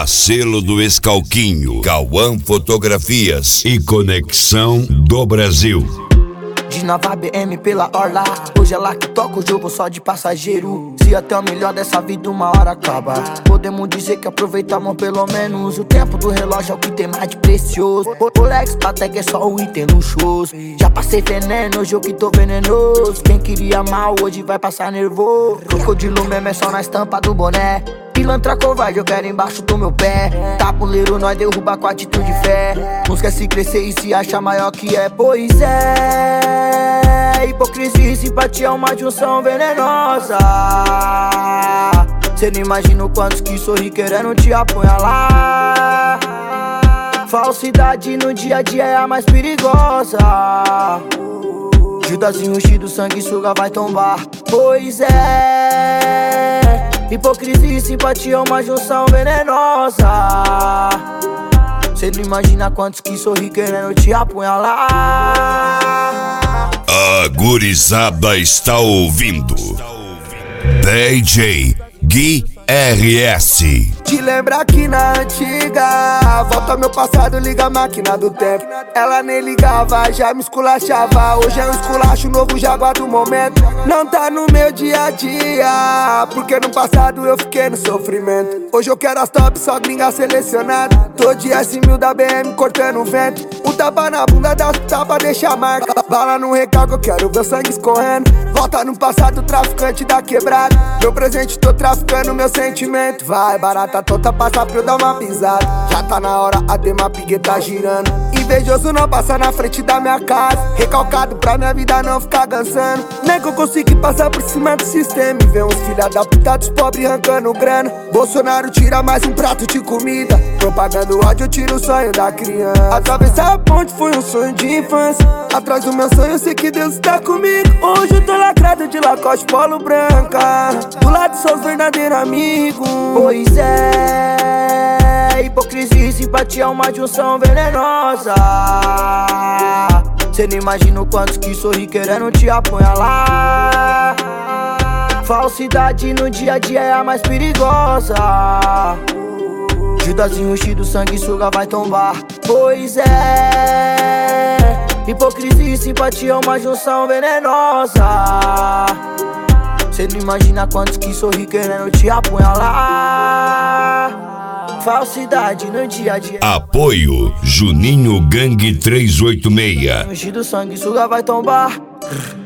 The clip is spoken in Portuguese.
A selo do Escalquinho, Cauã Fotografias e Conexão do Brasil. De nova BM pela orla, hoje é lá que toca o jogo só de passageiro. Se até o melhor dessa vida uma hora acaba, podemos dizer que aproveitamos pelo menos. O tempo do relógio é o que tem mais de precioso. Rolex, Patek é só o item luxuoso. Já passei veneno, hoje eu que tô venenoso. Quem queria mal hoje vai passar nervoso. Crocodilo mesmo é só na estampa do boné. Pilantra covarde, eu quero embaixo do meu pé. Tabuleiro, nós derruba com atitude de fé. Não esquece crescer e se acha maior que é. Pois é, hipocrisia e simpatia é uma junção venenosa. Cê não imagina o quantos que sorri querendo te apunhalar. Falsidade no dia a dia é a mais perigosa. Judazinho enchido, sanguessuga vai tombar. Pois é, hipocrisia e simpatia é uma junção venenosa. Cê não imagina quantos que sorri querendo te apunhalar. A gurizada está ouvindo DJ Gui RS. Te lembra que na antiga, volta ao meu passado, liga a máquina do tempo. Ela nem ligava, já me esculachava. Hoje é um esculacho novo, Jaguar do momento. Não tá no meu dia a dia, porque no passado eu fiquei no sofrimento. Hoje eu quero as top, só gringa selecionada. Tô de S1000 da BM cortando o vento. Um tapa na bunda da tapa deixa a marca. Bala no recalque, eu quero ver o sangue escorrendo. Volta no passado, traficante da quebrada. Meu presente, tô traficando meu sentimento. Vai, barata toda, passa pra eu dar uma pisada. Já tá na hora, a Dema Pigue tá girando. Invejoso não passa na frente da minha casa. Recalcado pra minha vida não ficar dançando. Nem que eu consegui passar por cima do sistema e ver uns filha da puta dos pobres arrancando grana. Bolsonaro tira mais um prato de comida. Propagando ódio, eu tiro o sonho da criança. Atravessar a ponte foi um sonho de infância. Atrás do meu sonho eu sei que Deus está comigo. Hoje eu tô lacrado de Lacoste polo branca. Do lado sou os verdadeiros amigos. Pois é, hipocrisia e simpatia é uma junção venenosa. Cê não imagina o quantos que sorri querendo te apunhalar. Falsidade no dia a dia é a mais perigosa. Judazinho enchido, sanguessuga vai tombar. Pois é, hipocrisia e simpatia é uma junção venenosa. Cê não imagina quantos que sorri querendo te apunhalar. Falsidade no dia a dia. Apoio Juninho Gangue 386. Enchido, sanguessuga vai tombar.